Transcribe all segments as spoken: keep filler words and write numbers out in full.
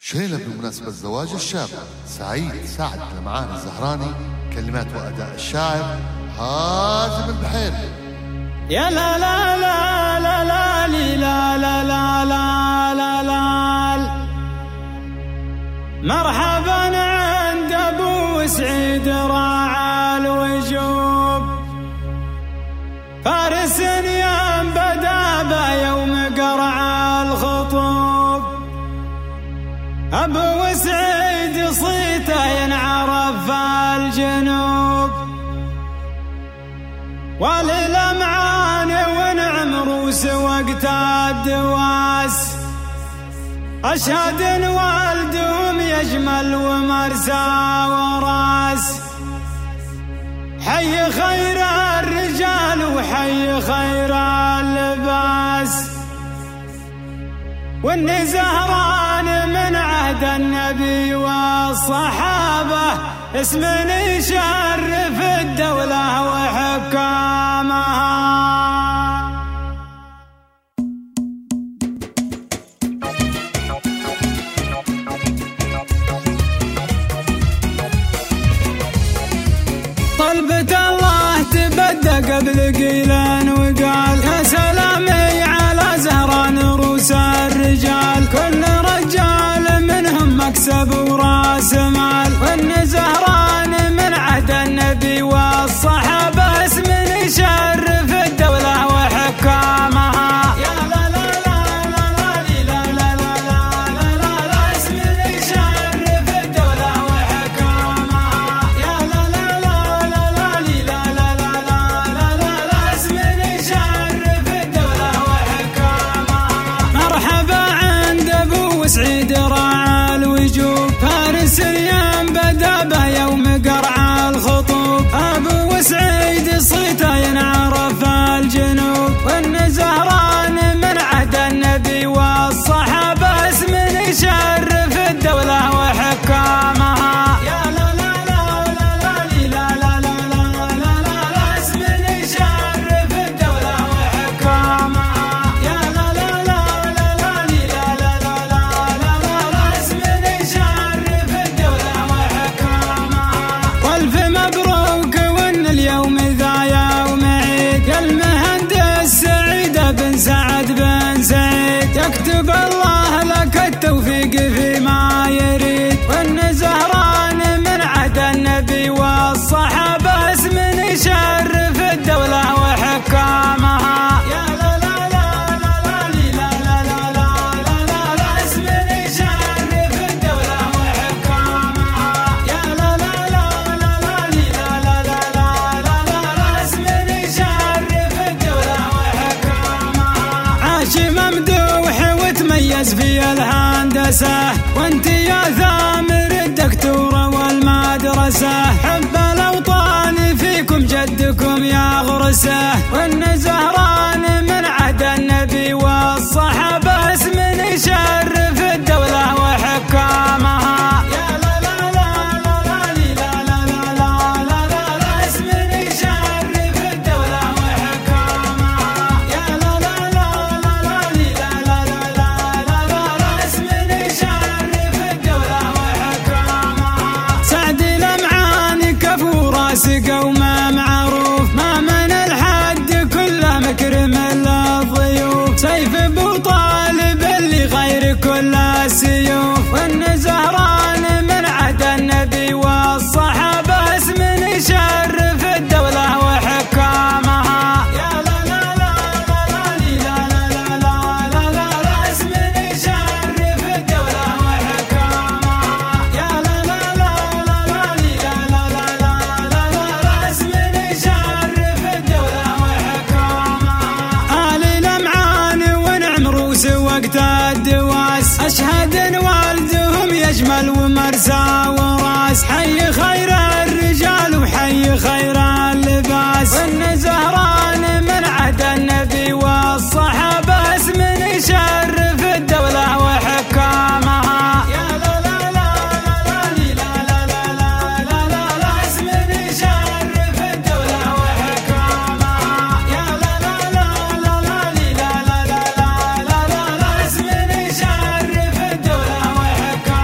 شيلة بمناسبة زواج الشاب سعيد سعد لمعان الزهراني، كلمات وأداء الشاعر هازم البحيري. يا لا لا لا لا لا لا لا لا لا لا لا مرحبا عند أبو سعيد راعى الوجوب، فارس ينبدأ يوم قرع الخطوب. أبو سعيد صيته ينعرف في الجنوب، وللمعان ونعم روس وقت الدواس. أشهد ان والدهم يجمل ومرسى وراس، حي خير الرجال وحي خير اللباس. واني زهران من عهد النبي والصحابة، اسم يشرف الدولة وحكامها. طلبة الله تبدى قبل قيلان وقال، يا سلامي على زهران روس الرجال. كل رجال منهم مكسب وراس مال، وان زهران من عهد النبي والصحابة، اسم يشرف الدولة وحكامها. يا لا لا لا لا لا لا لا لا لا لا اسم يشرف الدولة وحكامها. يا لا لا لا لا لا لا لا لا لا اسم يشرف الدولة وحكامها. مرحبا عند أبو سعيد راعى الوجوب، فارس ينبدأ يوم قرع الخطوب. أبو سعيد صيته ينعرف في الجنوب، وان زهران من عهد النبي والصحابة، اسم يشرف الدولة وحكامها. يا لا لا لا لا لا لا لا لا لا اسم يشرف الدولة وحكامها. يا لا لا لا لا لا لا لا اسم يشرف الدولة وحكامها. والف مبروك وان اليوم ذا يوم عيد، يا المهندس سعيد بن سعد بن سعيد. يكتب الله لك التوفيق فيما يريد، وان زهران من عهد النبي والصحابة، اسم يشرف الدولة وحكامها. يا لا لا لا لا لا لا لا لا لا اسم يشرف الدولة وحكامها. يا لا لا لا لا لا لا لا اسم يشرف الدولة وحكامها. عاش ممدوح وتميز في الهندسة، وانت يا ثامر الدكتورة والمدرسة. حب الأوطان فيكم جدكم يا غرسة، وان زهران من عهد النبي والصحابة، اسم يشرف الدولة وحكامها. يا لا لا لا لا لا لا لا لا اسم يشرف الدولة وحكامها. يا لا لا لا لا لا لا اسم يشرف الدولة وحكامها. سعد لمعان كفو راس قومه معروف، ما من الحد كله مكرم للضيوف. سيف ابو طالب اللي غير كل السيوف، وان زهران من عهد النبي والصحابة، اسم يشرف الدولة وحكامها. يا لا لا لا لا لا لا لا اسم يشرف الدولة وحكامها. يا لا لا لا لا لا لا اسم يشرف الدولة وحكامها. آل لمعان ونعم روس وقت الدواس، أشهد ان والدهم يجمل ومرسى وراس. حي خير الرجال وحي خير اللباس، وان زهران من عهد النبي والصحابة، اسم يشرف الدولة وحكامها. يا لا لا لا لا لا لا لا اسم يشرف الدولة وحكامها. يا لا لا لا لا لا لا لا لا اسم يشرف الدولة وحكامها.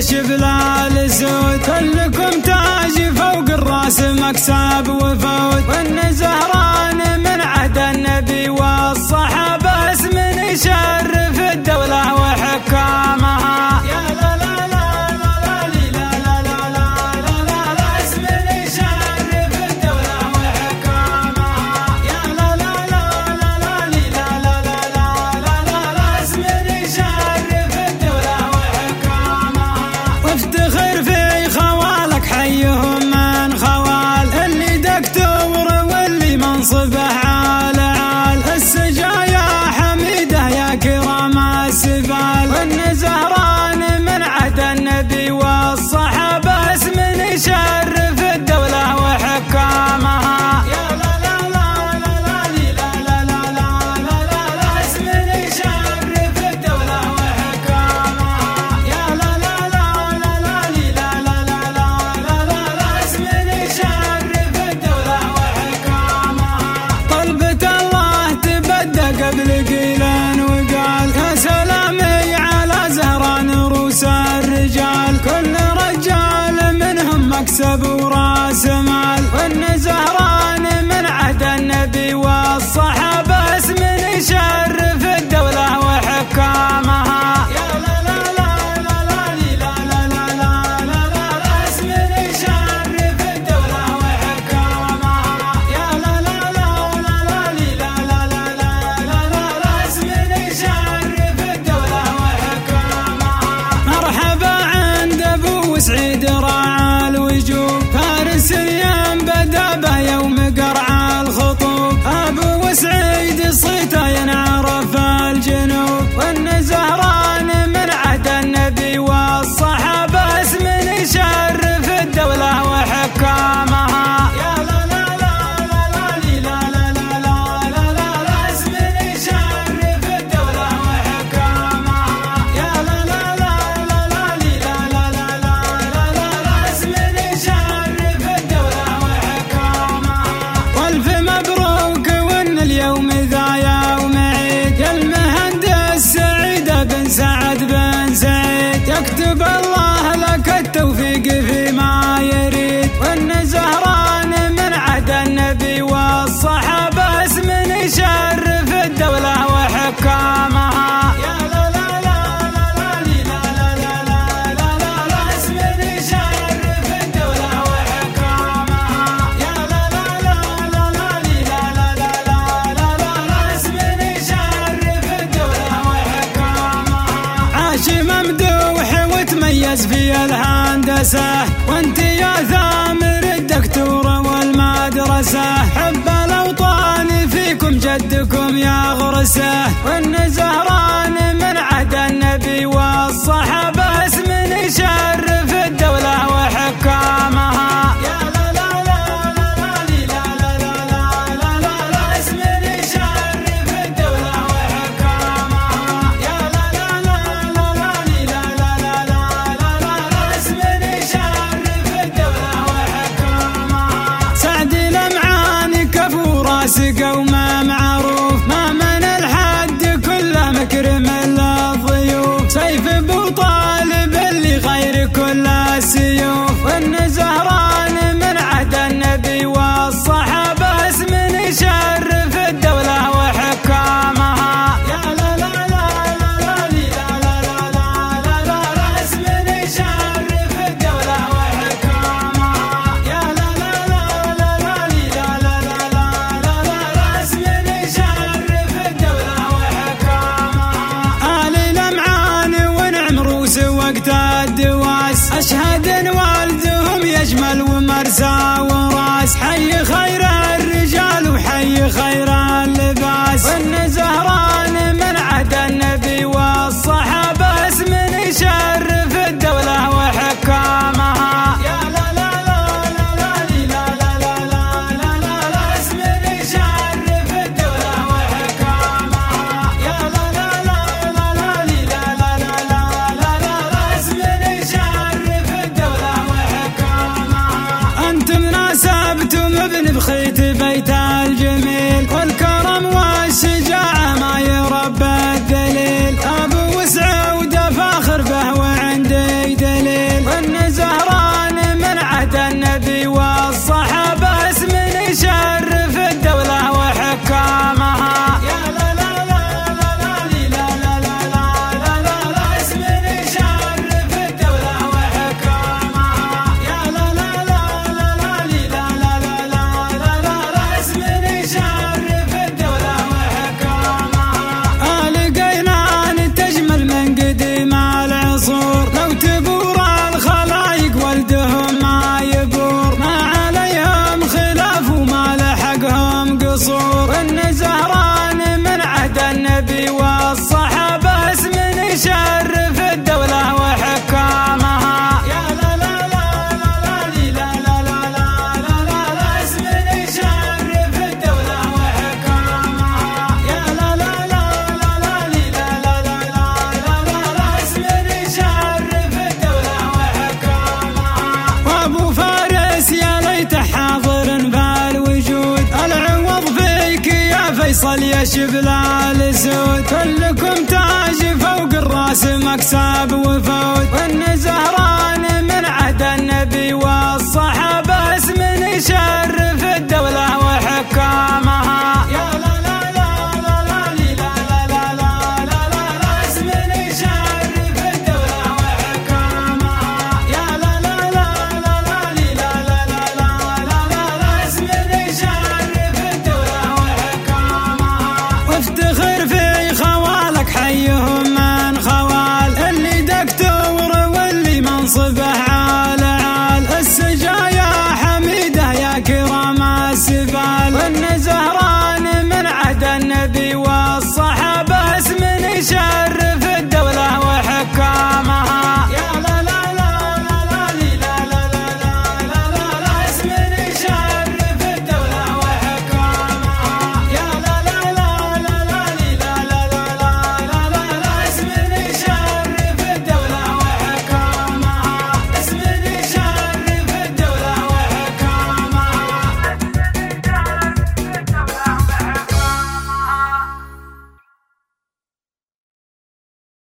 شبلال سود، كلكم تاج فوق الراس مكسب وفود، وإن زهران من عهد النبي والصحابة اسم يشرف الدولة وحكامها. يا لا لا لا لا لا لا لا لا لا لا اسم يشرف الدولة وحكامها. يا لا لا لا لا لا لا لا لا لا اسم يشرف الدولة وحكامها. وافتخر في خوالك حيهم من خوال، اللي دكتور واللي منصبه عال عال، السجايا حميده يا كرام السفال، وإن زهران من عهد النبي والصحابة اسم يشرف الدولة وحكامها. يا لا لا لا لا لا لا لا لا لا لا اسم يشرف الدولة وحكامها. يا لا لا لا لا لا لا لا لا لا اسم يشرف الدولة وحكامها. طلبة الله تبدى قبل قيل وقال، يا سلامي على زهران روس الرجال، كل رجال منهم مكسب وراس مال، وإن زهران من عهد النبي والصحابة اسم يشرف الدولة وحكامها. يا لا لا لا لا لا لا لا لا لا اسم يشرف الدولة وحكامها. يا لا لا لا لا لا لا لا لا اسم يشرف الدولة وحكامها. مرحبا عند ابو سعيد راعى الوجوب، فارس ينبدا به يوم قرع الخطوب، ابو سعيد صيته ينعرف الجنوب، وإن زهران من عهد النبي والصحابة اسم يشرف الدولة وحكامها. يا لا لا لا لا لا لا لا لا اسم يشرف الدولة وحكامها. يا لا لا لا لا لا لا لا اسم يشرف الدولة وحكامها. والف مبروك وإن اليوم ذا يوم عيد، يا المهندس سعيد بن سعد بن سعيد، يكتب الله لك التوفيق فيما يريد، وإن زهران من عهد النبي والصحابة اسم يشرف الدولة وحكامها. يا لا لا لا لا لا لا لا لا اسم يشرف الدولة وحكامها. يا لا لا لا لا لا لا لا اسم يشرف الدولة وحكامها. عاش ممدوح وتميز في الهندسة، وانت يا ثامر الدكتور والمدرسة، حب الأوطان فيكم جدكم يا غرسة، وإن زهران من عهد النبي والصحابة اسم يشرف الدولة وحكامها. يا لا لا لا لا لا لا لا اسم يشرف الدولة وحكامها. يا لا لا لا لا لا لا اسم يشرف الدولة وحكامها. سعد لمعان كفو راس قومه معروف، ما من الحد كله مكرم للضيوف، سيف ابو طالب اللي غير كل السيوف، وإن زهران من عهد النبي والصحابة اسم يشرف الدولة وحكامها. يا لا لا لا لا لا لا لا اسم يشرف الدولة وحكامها. يا لا لا لا لا لا لا لا اسم يشرف الدولة وحكامها. آل لمعان ونعم روس وقت الدواس، أشهد إن والدهم يجمل ومرسى وراس، حي خير الرجال وحي خير اللباس، وإن زهران من عهد النبي والصحابة اسم يشرف الدولة وحكامها. يا لا لا لا لا لا لا لا اسم يشرف الدولة وحكامها. يا لا لا لا لا لا لا اسم يشرف الدولة وحكامها. أنتم ناسبتم ابن بخيت بيت الجميل، فيصل يا شبل سود، كلكم تاج فوق الراس مكسب وفوت، وان زهران من عهد النبي والصحابة